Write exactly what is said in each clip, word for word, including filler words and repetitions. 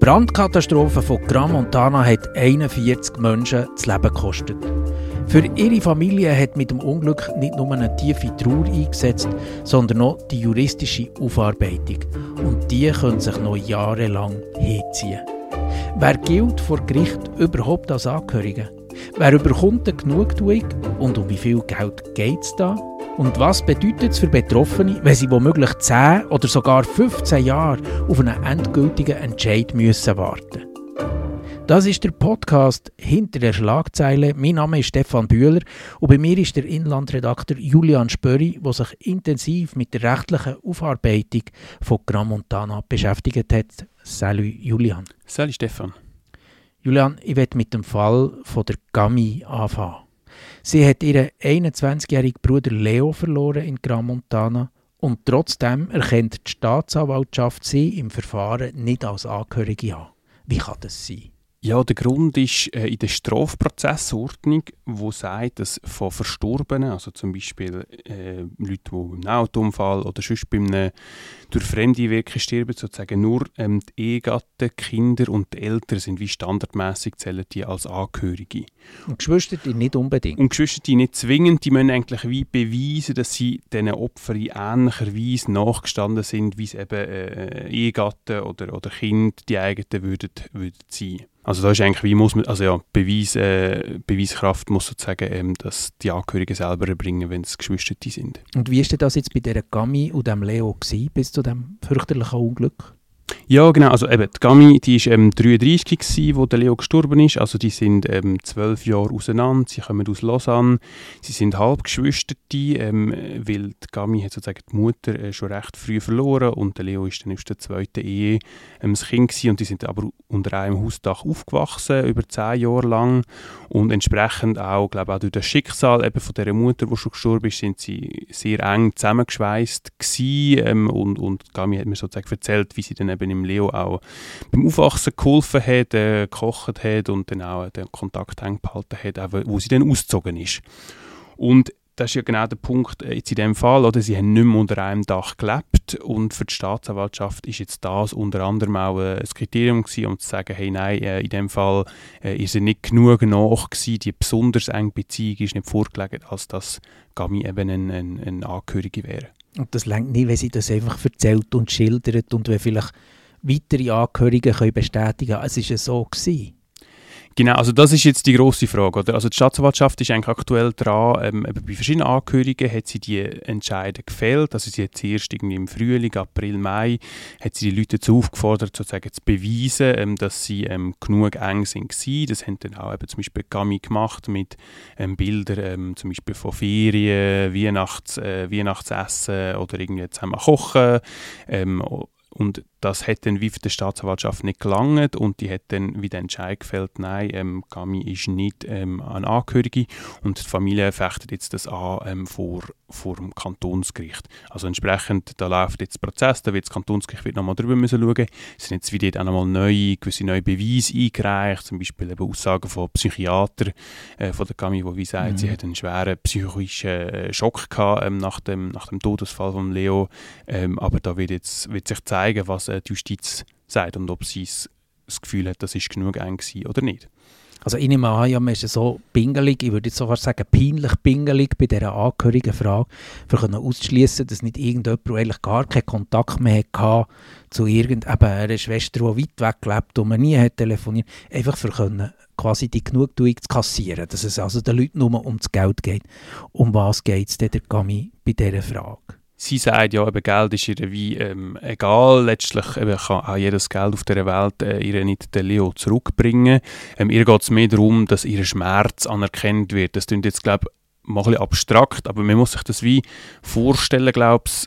Die Brandkatastrophe von Gran Montana hat einundvierzig Menschen das Leben gekostet. Für ihre Familie hat mit dem Unglück nicht nur eine tiefe Trauer eingesetzt, sondern auch die juristische Aufarbeitung. Und die können sich noch jahrelang hinziehen. Wer gilt vor Gericht überhaupt als Angehörige? Wer überkommt eine Genugtuung und um wie viel Geld geht es da? Und was bedeutet es für Betroffene, wenn sie womöglich zehn oder sogar fünfzehn Jahre auf einen endgültigen Entscheid müssen warten? Das ist der Podcast «Hinter der Schlagzeile». Mein Name ist Stefan Bühler und bei mir ist der Inlandredakteur Julian Spöri, der sich intensiv mit der rechtlichen Aufarbeitung von Gran Montana beschäftigt hat. Salut Julian. Salut Stefan. Julian, ich möchte mit dem Fall von der Gami anfangen. Sie hat ihren einundzwanzigjährigen Bruder Leo verloren in Gran Montana und trotzdem erkennt die Staatsanwaltschaft sie im Verfahren nicht als Angehörige an. Wie kann das sein? Ja, der Grund ist äh, in der Strafprozessordnung, wo sagt, dass von Verstorbenen, also zum Beispiel äh, Leute, die im Autounfall oder sonst bei einem durch fremde Wirken sterben, sozusagen nur ähm, die Ehegatten, Kinder und die Eltern sind wie standardmäßig zählen die als Angehörige. Und Geschwister nicht unbedingt? Und Geschwister nicht zwingend, die müssen eigentlich wie beweisen, dass sie diesen Opfern in ähnlicher Weise nachgestanden sind, wie es eben äh, Ehegatten oder, oder Kinder die eigenen würden, würden sein. Also da ist eigentlich, wie muss man, also ja, Beweis, äh, Beweiskraft muss sozusagen ähm, dass die Angehörigen selber erbringen, wenn es Geschwister sind. Und wie war das jetzt bei dieser Gami und dem Leo gewesen, bis zu diesem fürchterlichen Unglück? Ja, genau. Also eben, die Gami, die war ähm, dreiunddreissig gewesen, wo der Leo gestorben ist. Also die sind ähm, zwölf Jahre auseinander. Sie kommen aus Lausanne. Sie sind Halbgeschwister, ähm, weil die Gami hat sozusagen die Mutter äh, schon recht früh verloren und der Leo ist dann aus der zweiten Ehe ähm, das Kind gewesen. Und die sind aber unter einem Hausdach aufgewachsen, über zehn Jahre lang. Und entsprechend auch, glaube auch durch das Schicksal eben von dieser Mutter, die schon gestorben ist, sind sie sehr eng zusammengeschweißt gewesen. Ähm, und, und die Gami hat mir sozusagen erzählt, wie sie dann eben im Leo auch beim Aufwachsen geholfen hat, äh, gekocht hat und dann auch den Kontakt eng behalten hat, auch wo sie dann ausgezogen ist. Und das ist ja genau der Punkt äh, jetzt in dem Fall, oder? Sie haben nicht mehr unter einem Dach gelebt und für die Staatsanwaltschaft ist jetzt das unter anderem auch äh, ein Kriterium gewesen, um zu sagen, hey, nein, äh, in dem Fall äh, ist er nicht genug nach gewesen, die besonders enge Beziehung ist nicht vorgelegen, als dass Gami eben ein, ein, ein Angehörige wäre. Und das reicht nicht, wenn sie das einfach erzählt und schildert und wenn vielleicht weitere Angehörige können bestätigen können, es war ja so gewesen. Genau, also das ist jetzt die grosse Frage, oder? Also die Staatsanwaltschaft ist eigentlich aktuell dran, ähm, bei verschiedenen Angehörigen hat sie die Entscheidung gefällt, also sie hat zuerst irgendwie im Frühling, April, Mai, hat sie die Leute dazu aufgefordert, sozusagen zu beweisen, ähm, dass sie ähm, genug eng sind gewesen. Das haben dann auch eben zum Beispiel Gami gemacht mit ähm, Bildern, ähm, zum Beispiel von Ferien, Weihnachts, äh, Weihnachtsessen oder irgendwie zusammen kochen, ähm, und das hat dann wie für die Staatsanwaltschaft nicht gelangt und die hat dann wieder Entscheid gefällt, nein, ähm, Gami ist nicht ähm, eine Angehörige und die Familie fechtet jetzt das an ähm, vor, vor dem Kantonsgericht. Also entsprechend, da läuft jetzt der Prozess, da wird das Kantonsgericht wird nochmal drüber müssen schauen. Es sind jetzt wieder auch nochmal neue, gewisse neue Beweise eingereicht, zum Beispiel eben Aussagen von Psychiatern äh, von der Gami, die wie sagt, mhm. sie hat einen schweren psychischen äh, Schock gehabt ähm, nach, dem, nach dem Todesfall von Leo, ähm, aber da wird jetzt wird sich zeigen, was die Justiz sagt und ob sie das Gefühl hat, das ist genug eng gewesen oder nicht. Also ich nehme an, ja, man ist so pingelig, ich würde jetzt sogar sagen peinlich pingelig bei dieser angehörigen Frage, für auszuschließen, dass nicht irgendjemand eigentlich gar keinen Kontakt mehr hatte zu irgendeiner Schwester, die weit weg lebt und man nie hat telefoniert, einfach für können, quasi die Genugtuung zu kassieren, dass es also den Leuten nur um das Geld geht. Um was geht es denn der Gami bei dieser Frage? Sie sagt, ja, eben Geld ist ihr wie ähm, egal. Letztlich eben, kann auch jedes Geld auf dieser Welt äh, ihr nicht den Leo zurückbringen. Ähm, ihr geht es mehr darum, dass ihr Schmerz anerkannt wird. Das klingt jetzt, glaube ich, mal ein bisschen abstrakt, aber man muss sich das wie vorstellen, glaube ich,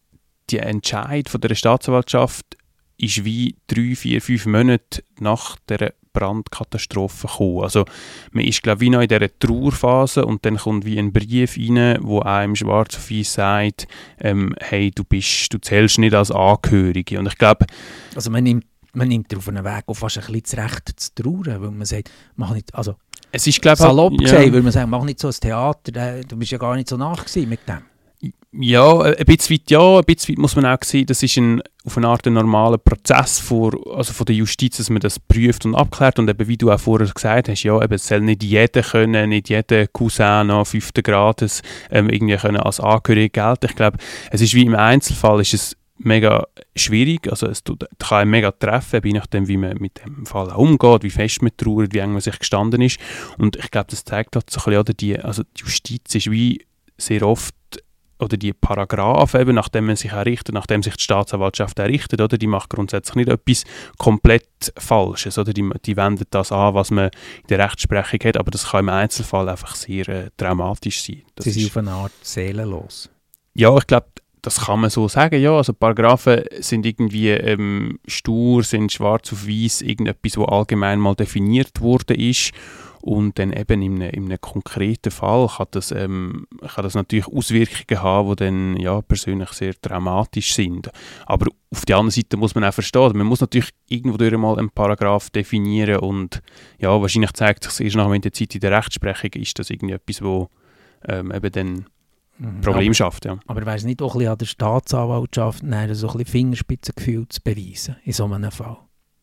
der Entscheid von der Staatsanwaltschaft ist wie drei, vier, fünf Monate nach der Brandkatastrophe gekommen. Also man ist, glaube ich, noch in dieser Trauerphase und dann kommt wie ein Brief rein, wo einem schwarz auf weiß sagt, ähm, hey, du bist, du zählst nicht als Angehörige. Und ich glaube... Also man nimmt, man nimmt auf einen Weg, auf fast ein bisschen das Recht zu trauern, weil man sagt, mach nicht, also es ist, glaub, salopp ja. gesagt, weil man sagt, mach nicht so ein Theater, du bist ja gar nicht so nach mit dem. Ja, ein bisschen weit ja, ein bisschen weit muss man auch sehen, das ist ein, auf eine Art ein normaler Prozess vor, also von der Justiz, dass man das prüft und abklärt und eben, wie du auch vorher gesagt hast, ja, eben, es soll nicht jeder können, nicht jeder Cousin noch fünften Grades ähm, irgendwie können als Angehörige gelten. Ich glaube, es ist wie im Einzelfall, ist es mega schwierig, also es tut, kann einen mega treffen, je nachdem, wie man mit dem Fall auch umgeht, wie fest man trauert, wie eng man sich gestanden ist. Und ich glaube, das zeigt halt so ein bisschen, oder die, also die Justiz ist wie sehr oft, oder die Paragraphen, eben, nachdem man sich errichtet, nachdem sich die Staatsanwaltschaft errichtet, oder, die macht grundsätzlich nicht etwas komplett Falsches, oder die, die wendet das an, was man in der Rechtsprechung hat, aber das kann im Einzelfall einfach sehr äh, traumatisch sein. Das Sie sind ist, auf eine Art seelenlos. Ja, ich glaube, das kann man so sagen, ja. Also Paragraphen sind irgendwie ähm, stur, sind schwarz auf weiß, irgendetwas, was allgemein mal definiert worden ist. Und dann eben in einem, in einem konkreten Fall kann das, ähm, kann das natürlich Auswirkungen haben, die dann ja, persönlich sehr dramatisch sind. Aber auf der anderen Seite muss man auch verstehen, man muss natürlich irgendwo durch mal einen Paragraph definieren und ja, wahrscheinlich zeigt sich erst nach der Zeit in der Rechtsprechung, ist das irgendwie etwas, wo ähm, eben dann mhm. Problem aber, schafft. Ja. Aber wäre es nicht auch ein bisschen an der Staatsanwaltschaft, nein, so ein bisschen Fingerspitzengefühl zu beweisen in so einem Fall?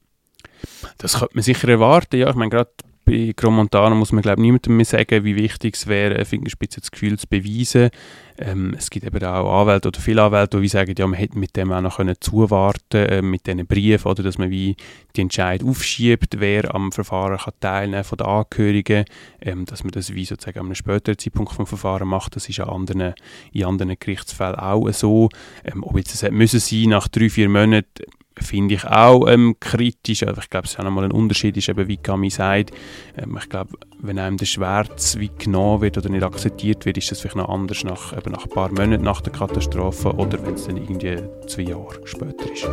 Das könnte man sicher erwarten, ja. Ich meine, gerade bei Crans-Montana muss man, glaube ich, niemandem mehr sagen, wie wichtig es wäre, ein Fingerspitzengefühl zu beweisen. Ähm, es gibt eben auch Anwälte oder viele Anwälte, die sagen, ja, man hätte mit dem auch noch können zuwarten äh, mit diesen Briefen, oder, dass man wie die Entscheidung aufschiebt, wer am Verfahren kann teilnehmen von den Angehörigen, ähm, dass man das wie sozusagen an einem späteren Zeitpunkt vom Verfahren macht. Das ist an anderen, in anderen Gerichtsfällen auch so. Ähm, ob jetzt das müssen sein nach drei, vier Monaten, finde ich auch ähm, kritisch. Also ich glaube, es ist auch nochmal ein Unterschied, ist eben, wie Camille sagt. Ähm, ich glaube, wenn einem der Schmerz wie genommen wird oder nicht akzeptiert wird, ist das vielleicht noch anders nach, eben nach ein paar Monaten nach der Katastrophe oder wenn es dann irgendwie zwei Jahre später ist.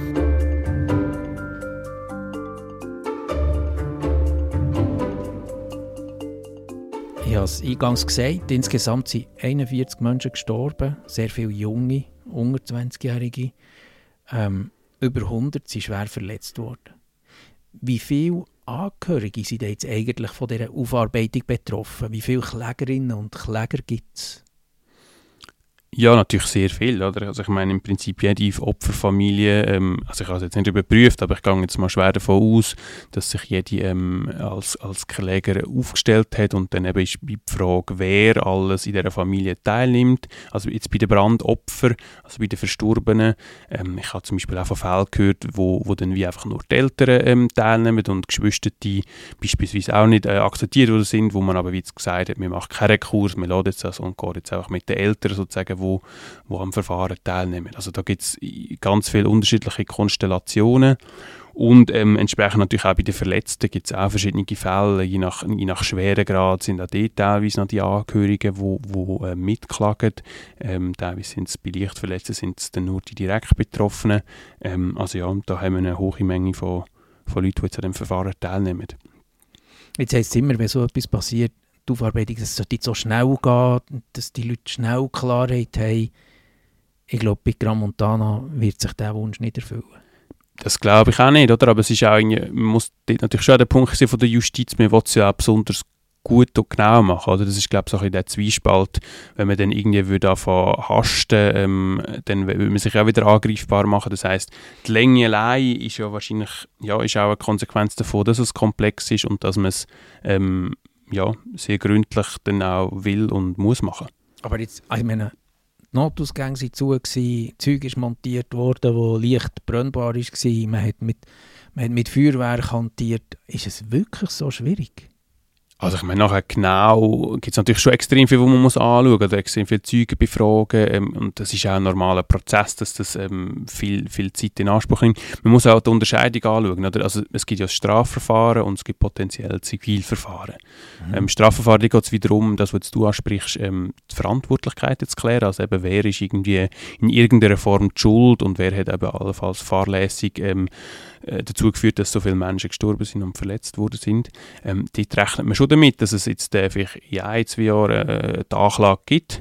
Ich habe es eingangs gesagt, insgesamt sind einundvierzig Menschen gestorben, sehr viele junge, unter zwanzigjährige. Ähm, über hundert sind schwer verletzt worden. Wie viele Angehörige sind jetzt eigentlich von dieser Aufarbeitung betroffen? Wie viele Klägerinnen und Kläger gibt es? Ja, natürlich sehr viel. Oder? Also ich meine, im Prinzip jede Opferfamilie, ähm, also ich habe es jetzt nicht überprüft, aber ich gehe jetzt mal schwer davon aus, dass sich jede ähm, als, als Kläger aufgestellt hat und dann eben ist die Frage, wer alles in dieser Familie teilnimmt. Also jetzt bei den Brandopfern, also bei den Verstorbenen, ähm, ich habe zum Beispiel auch von Fällen gehört, wo, wo dann wie einfach nur die Eltern ähm, teilnehmen und Geschwister, die beispielsweise auch nicht äh, akzeptiert worden sind, wo man aber wie gesagt hat, wir machen keinen Rekurs, wir lassen jetzt das und gehen jetzt auch mit den Eltern sozusagen, wo, wo am Verfahren teilnehmen. Also da gibt es ganz viele unterschiedliche Konstellationen und ähm, entsprechend natürlich auch bei den Verletzten gibt es auch verschiedene Fälle, je nach, je nach Schweregrad sind auch die teilweise noch die Angehörigen, die wo, wo, äh, mitklagen. Ähm, teilweise sind es bei Leichtverletzten sind es dann nur die direkt Betroffenen. Ähm, also ja, da haben wir eine hohe Menge von, von Leuten, die jetzt an dem Verfahren teilnehmen. Jetzt heisst es immer, wenn so etwas passiert, die Aufarbeitung, dass es so schnell geht, dass die Leute schnell Klarheit haben. Ich glaube, bei Crans-Montana wird sich dieser Wunsch nicht erfüllen. Das glaube ich auch nicht, oder? Aber es ist auch man muss natürlich schon der Punkt sein von der Justiz, man will es ja auch besonders gut und genau machen, oder? Das ist, glaube ich, so ein bisschen der Zwiespalt, wenn man dann irgendwie würde anfangen hasten, ähm, dann würde man sich auch wieder angreifbar machen. Das heisst, die Länge allein ist ja wahrscheinlich, ja, ist auch eine Konsequenz davon, dass es komplex ist und dass man es ähm, ja, sehr gründlich dann auch will und muss machen. Aber jetzt, ich meine, die Notausgänge waren zu, gewesen, Zeug ist montiert worden, das leicht brennbar war, man hat mit, man hat mit Feuerwerk hantiert. Ist es wirklich so schwierig? Also ich meine, nachher genau gibt es natürlich schon extrem viel, was man muss anschauen muss, oder extrem viele Zeugen befragen ähm, und das ist auch ein normaler Prozess, dass das ähm, viel, viel Zeit in Anspruch nimmt. Man muss auch die Unterscheidung anschauen, oder? Also es gibt ja das Strafverfahren und es gibt potenziell Zivilverfahren. Mhm. Ähm, Strafverfahren geht es wiederum, das, was du ansprichst, ähm, die Verantwortlichkeit zu klären, also eben wer ist irgendwie in irgendeiner Form die Schuld und wer hat eben allenfalls fahrlässig ähm, dazu geführt, dass so viele Menschen gestorben sind und verletzt worden sind. Ähm, dort rechnet man schon damit, dass es jetzt äh, vielleicht in ein, zwei Jahren äh, die Anklage gibt.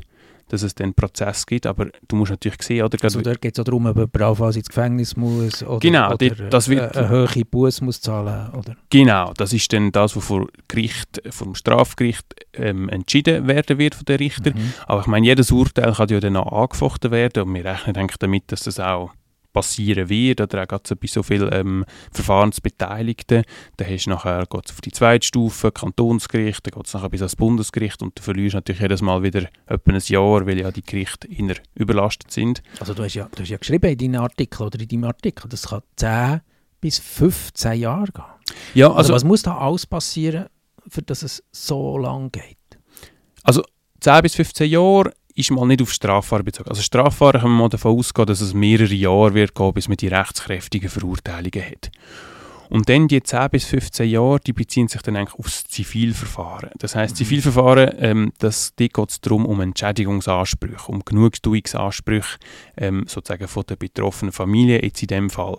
dass es dann einen Prozess gibt, aber du musst natürlich sehen, oder? Also da geht es auch darum, ob jemand allenfalls ins Gefängnis muss oder, genau, oder das wird, eine hohe Busse muss zahlen, oder? Genau, das ist dann das, was vor Gericht, vom Strafgericht ähm, entschieden werden wird von den Richtern. Mhm. Aber ich meine, jedes Urteil kann ja dann noch angefochten werden und wir rechnen eigentlich damit, dass das auch passieren wird, oder auch gerade bei so vielen ähm, Verfahrensbeteiligten. Dann hast du nachher, geht's auf die zweite Stufe, Kantonsgericht, dann geht es nachher bis ans Bundesgericht und du verlierst natürlich jedes Mal wieder etwa ein Jahr, weil ja die Gerichte eher überlastet sind. Also du hast ja, du hast ja geschrieben in deinen Artikel oder in deinem Artikel, das kann zehn bis fünfzehn Jahre gehen. Ja, also, also was muss da alles passieren, für dass es so lang geht? Also zehn bis fünfzehn Jahre ist mal nicht auf Strafverfahren bezogen. Also Strafverfahren kann man mal davon ausgehen, dass es mehrere Jahre wird gehen, bis man die rechtskräftigen Verurteilungen hat. Und dann die zehn bis fünfzehn Jahre, die beziehen sich dann eigentlich aufs Zivilverfahren. Das heisst, mhm. Zivilverfahren, ähm, das, da geht es darum, um Entschädigungsansprüche, um Genugtuungsansprüche ähm, sozusagen von der betroffenen Familie, jetzt in dem Fall.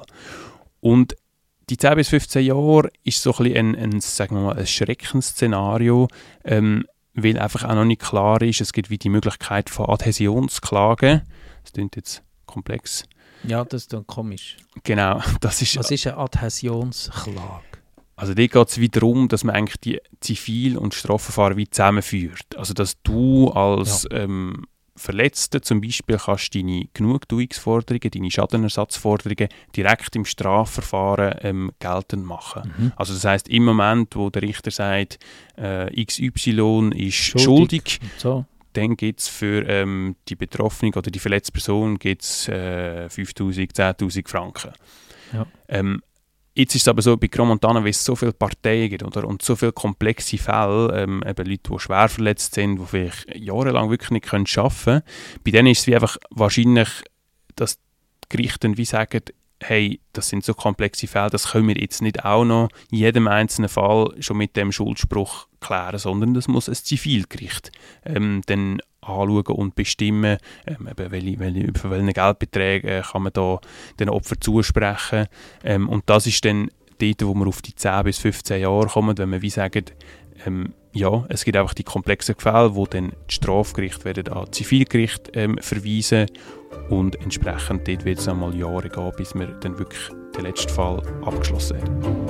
Und die zehn bis fünfzehn Jahre ist so ein bisschen ein, ein, sagen wir mal, ein Schreckensszenario, ähm, weil einfach auch noch nicht klar ist, es gibt wie die Möglichkeit von Adhäsionsklagen. Das klingt jetzt komplex. Ja, das ist dann komisch. Genau. Das ist, Was ist eine Adhäsionsklage? Also da geht es wieder darum, dass man eigentlich die Zivil- und Strafverfahren wie zusammenführt. Also dass du als ja. ähm, Verletzter zum Beispiel kannst deine Genugtuungsforderungen, deine Schadenersatzforderungen direkt im Strafverfahren ähm, geltend machen. Mhm. Also das heisst, im Moment, wo der Richter sagt, äh, X Y ist schuldig, schuldig so. Dann gibt es für ähm, die Betroffene oder die verletzte Person gibt's, äh, fünftausend, zehntausend Franken. Ja. Ähm, Jetzt ist es aber so, bei Gromontana, weil es so viele Parteien gibt oder, und so viele komplexe Fälle, ähm, eben Leute, die schwer verletzt sind, die vielleicht jahrelang wirklich nicht arbeiten können, bei denen ist es wie einfach wahrscheinlich, dass die Gerichte dann wie sagen, hey, das sind so komplexe Fälle, das können wir jetzt nicht auch noch in jedem einzelnen Fall schon mit dem Schuldspruch klären, sondern das muss ein Zivilgericht ähm, dann anschauen und bestimmen, ähm, eben welche, welche, über welche Geldbeträge äh, kann man da den Opfern zusprechen. Ähm, und das ist dann dort, wo wir auf die zehn bis fünfzehn Jahre kommen, wenn wir wie sagen, ähm, ja, es gibt einfach die komplexen Fälle, wo dann die Strafgerichte werden an Zivilgericht ähm, verweisen und entsprechend dort wird es einmal Jahre gehen, bis wir dann wirklich den letzten Fall abgeschlossen haben.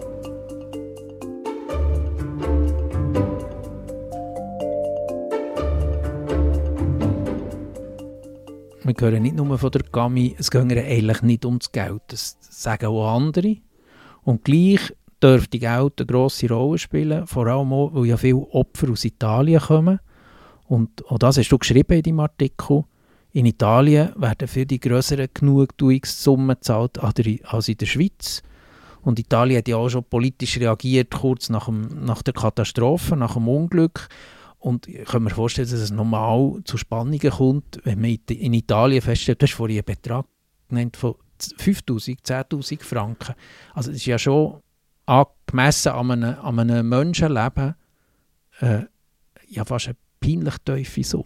Wir hören nicht nur von der Gami, es geht eigentlich nicht ums Geld. Das sagen auch andere. Und gleich dürfte Geld eine grosse Rolle spielen, vor allem auch, weil ja viele Opfer aus Italien kommen. Und auch das hast du geschrieben in deinem Artikel. In Italien werden für die grösseren Genugtuungssummen gezahlt als in der Schweiz. Und Italien hat ja auch schon politisch reagiert, kurz nach, dem, nach der Katastrophe, nach dem Unglück. Und ich kann mir vorstellen, dass es normal zu Spannungen kommt, wenn man in Italien feststellt, du hast vorhin einen Betrag genannt von fünftausend, zehntausend Franken. Also das ist ja schon gemessen an einem, an einem Menschenleben äh, ja fast eine peinlich tiefe Summe.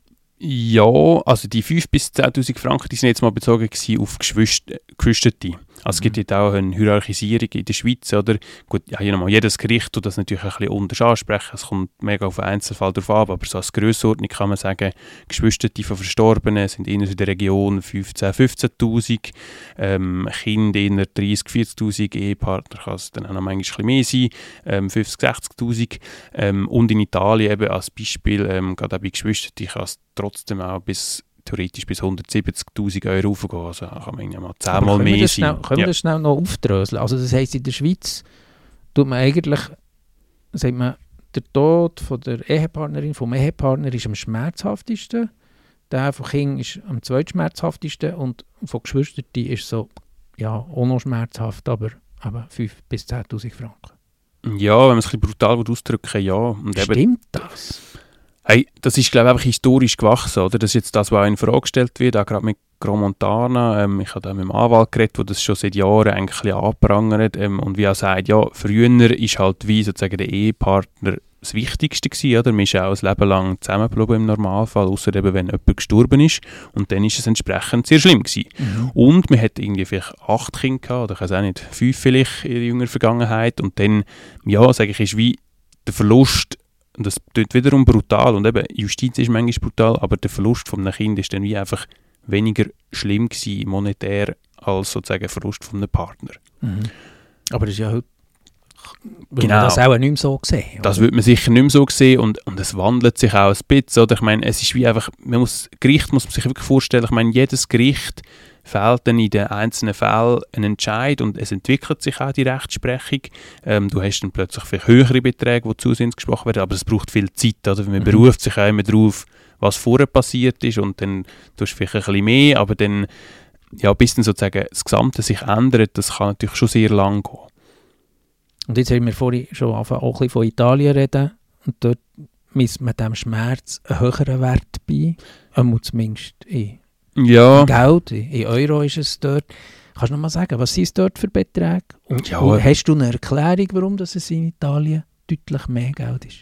Ja, also die fünftausend bis zehntausend Franken, die sind jetzt mal bezogen auf Geschwisterte. Also es gibt jetzt auch eine Hierarchisierung in der Schweiz, oder? Gut, ja, jedes Gericht tut das natürlich ein bisschen anders ansprechen. Es kommt mega auf den Einzelfall drauf ab, aber so als Grössenordnung kann man sagen, Geschwisterte von Verstorbenen sind in der Region fünfzehntausend, fünfzehntausend, ähm, Kinder in der dreißigtausend, vierzigtausend, Ehepartner kann es dann auch noch manchmal ein bisschen mehr sein, ähm, fünfzigtausend, sechzigtausend. Ähm, und in Italien eben als Beispiel, ähm, gerade auch bei Geschwisterten, kann es trotzdem auch bis theoretisch bis hundertsiebzigtausend Euro raufgehen. Also kann man ja mal zehnmal mehr sein. Schnell, können wir ja. das schnell noch aufdröseln? Also das heisst, in der Schweiz tut man eigentlich, sagt man, der Tod von der Ehepartnerin, vom Ehepartner ist am schmerzhaftesten, der von Kind ist am zweitschmerzhaftesten und von Geschwisterten ist so, ja, auch noch schmerzhaft, aber, aber fünftausend bis zehntausend Franken. Ja, wenn man es ein bisschen brutal ausdrücken, ja. Und Stimmt eben, das? Hey, das ist, glaube ich, einfach historisch gewachsen, oder? Das ist jetzt das, was auch in Frage gestellt wird, auch gerade mit Gromontana. Ähm, ich habe da mit dem Anwalt geredet, der das schon seit Jahren eigentlich ein bisschen anprangert. Ähm, und wie er sagt, ja, früher ist halt wie sozusagen der Ehepartner das Wichtigste gewesen, oder? Man ist auch ein Leben lang zusammengeblieben im Normalfall, außer eben, wenn jemand gestorben ist. Und dann ist es entsprechend sehr schlimm gewesen. Mhm. Und man hat irgendwie vielleicht acht Kinder gehabt, oder ich weiß auch nicht, fünf vielleicht in der jüngeren Vergangenheit. Und dann, ja, sage ich, ist wie der Verlust und das tut wiederum brutal, und eben, Justiz ist manchmal brutal, aber der Verlust von einem Kind ist dann wie einfach weniger schlimm gewesen, monetär, als sozusagen der Verlust von einem Partner. Mhm. Aber das ist ja heute, genau. Man das auch nicht mehr so sehen. Das würde man sicher nicht mehr so sehen, und, und es wandelt sich auch ein bisschen. Oder? Ich meine, es ist wie einfach, man muss, Gericht muss man sich wirklich vorstellen, ich meine, jedes Gericht fällt dann in den einzelnen Fällen einen Entscheid, und es entwickelt sich auch die Rechtsprechung. Ähm, du hast dann plötzlich viel höhere Beträge, die zusehends gesprochen werden, aber es braucht viel Zeit. Oder? Man mhm. beruft sich auch immer darauf, was vorher passiert ist, und dann tust du vielleicht ein bisschen mehr, aber dann, ja, bis dann sozusagen das Gesamte sich ändert, das kann natürlich schon sehr lang gehen. Und jetzt haben wir vorhin schon angefangen, auch ein bisschen von Italien reden, und dort misst man dem Schmerz einen höheren Wert bei, einmal zumindest in ja. Geld, in Euro ist es dort. Kannst du noch mal sagen, was sind es dort für Beträge? Und, ja. und hast du eine Erklärung, warum das es in Italien deutlich mehr Geld ist?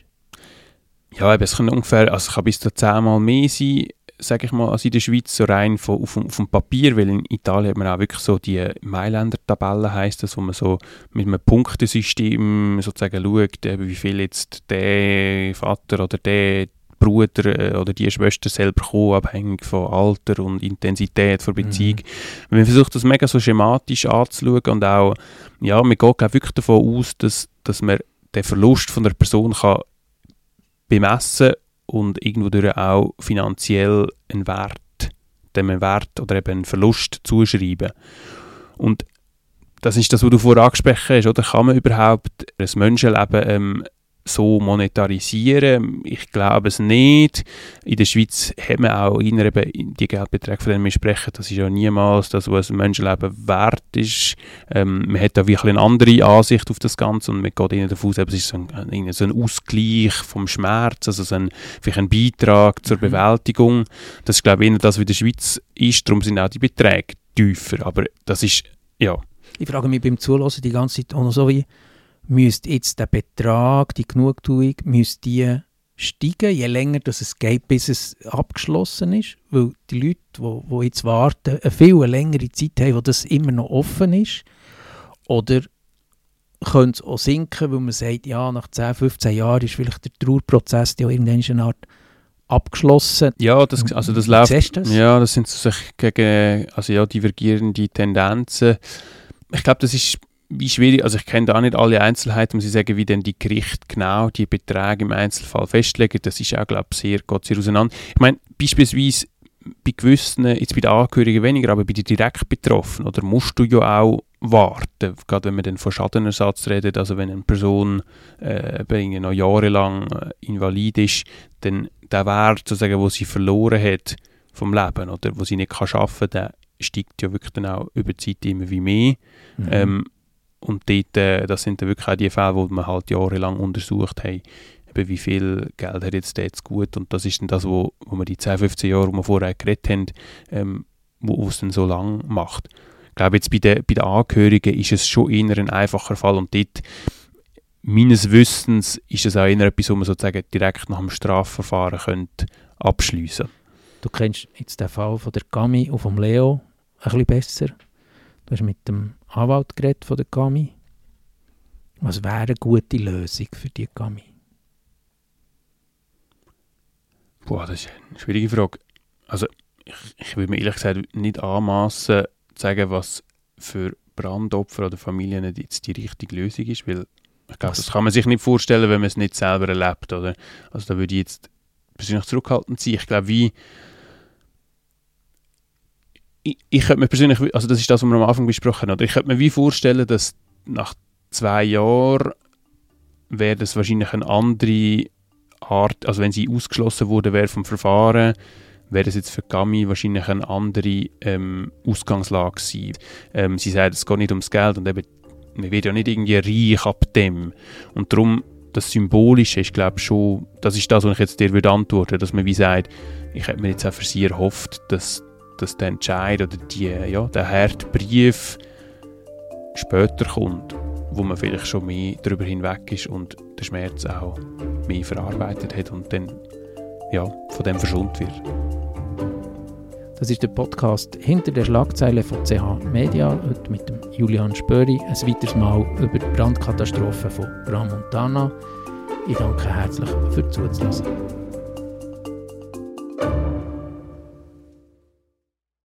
Ja, eben, es kann ungefähr, also es kann bis zu zehnmal mehr sein, sage ich mal, als in der Schweiz, so rein von, auf, auf dem Papier, weil in Italien hat man auch wirklich so die Mailänder-Tabelle, heisst das, wo man so mit einem Punktesystem sozusagen schaut, wie viel jetzt der Vater oder der Bruder oder die Schwester selber kommen, abhängig von Alter und Intensität der Beziehung. Mhm. Man versucht das mega so schematisch anzuschauen, und auch, ja, man geht auch wirklich davon aus, dass, dass man den Verlust von der Person kann bemessen und irgendwo durch auch finanziell einen Wert, dem einen Wert oder eben einen Verlust zuschreiben. Und das ist das, was du vorher angesprochen hast, oder? Kann man überhaupt ein Menschenleben ähm, so monetarisieren? Ich glaube es nicht. In der Schweiz hat man auch in eben die Geldbeträge, von denen wir sprechen, das ist ja niemals das, was ein Menschenleben wert ist. Ähm, man hat da wirklich eine andere Ansicht auf das Ganze, und man geht ihnen davon aus, es ist so ein, so ein Ausgleich vom Schmerz, also so ein, vielleicht ein Beitrag zur Bewältigung. Das ist, glaube ich, eher das, was in der Schweiz ist. Darum sind auch die Beträge tiefer. Aber das ist, ja. Ich frage mich beim Zuhören die ganze Zeit auch noch so, wie müsste jetzt der Betrag, die Genugtuung, müsste die steigen, je länger dass es geht, bis es abgeschlossen ist? Weil die Leute, die, die jetzt warten, eine viel längere Zeit haben, wo das immer noch offen ist. Oder könnte es auch sinken, weil man sagt, ja, nach zehn, fünfzehn Jahren ist vielleicht der Trauerprozess ja irgendeine Art abgeschlossen. Ja, das, also das Wie läuft. siehst du das? Ja, das sind so sich gegen, also ja, divergierende Tendenzen. Ich glaube, das ist wie schwierig, also ich kenne da nicht alle Einzelheiten, muss ich sagen, wie denn die Gerichte genau die Beträge im Einzelfall festlegen. Das ist auch, glaube ich, sehr, geht sehr auseinander. Ich meine, beispielsweise bei gewissen, jetzt bei den Angehörigen weniger, aber bei den direkt Betroffenen, oder musst du ja auch warten, gerade wenn man dann von Schadenersatz redet, also wenn eine Person äh, noch jahrelang äh, invalid ist, dann der Wert, sozusagen, den sie verloren hat vom Leben, oder wo sie nicht kann arbeiten kann, der steigt ja wirklich dann auch über die Zeit immer wie mehr. Mhm. Ähm, und dort, äh, das sind dann wirklich auch die Fälle, wo man halt jahrelang untersucht haben, eben wie viel Geld hat jetzt der jetzt gut, und das ist dann das, wo, wo wir die zehn, fünfzehn Jahre, die wir vorher geredet haben, ähm, wo es dann so lang macht. Ich glaube, jetzt bei den, bei den Angehörigen ist es schon eher ein einfacher Fall, und dort, meines Wissens, ist es auch eher etwas, wo man sozusagen direkt nach dem Strafverfahren könnte abschliessen. Du kennst jetzt den Fall von der Cami und vom Leo ein bisschen besser. Du hast mit dem Anwalt geredet von der Cami. Was wäre eine gute Lösung für die Cami? Boah, das ist eine schwierige Frage. Also, ich, ich würde mir ehrlich gesagt nicht anmassen, zu sagen, was für Brandopfer oder Familien jetzt die richtige Lösung ist, weil ich glaube, das kann man sich nicht vorstellen, wenn man es nicht selber erlebt, oder? Also da würde ich jetzt persönlich zurückhaltend sein. Ich glaube, wie ich, ich könnte mir persönlich, also das ist das, was wir am Anfang besprochen haben, oder? Ich könnte mir wie vorstellen, dass nach zwei Jahren wäre das wahrscheinlich eine andere Art, also wenn sie ausgeschlossen wurde wäre vom Verfahren, wäre das jetzt für Cami wahrscheinlich eine andere ähm, Ausgangslage gewesen. Ähm, sie sagt, es geht nicht ums Geld, und eben, man wird ja nicht irgendwie reich ab dem. Und darum, das Symbolische ist, glaube ich, schon, das ist das, was ich jetzt dir würde antworten, dass man wie sagt, ich hätte mir jetzt auch für sie erhofft, dass, dass der Entscheid oder die, ja, der harte Brief später kommt, wo man vielleicht schon mehr darüber hinweg ist und der Schmerz auch mehr verarbeitet hat und dann ja, von dem verschont wird. Das ist der Podcast «Hinter der Schlagzeile» von C H Media, heute mit dem Julian Spöri. Ein weiteres Mal über die Brandkatastrophe von Tramontana. Ich danke herzlich für Zuhören.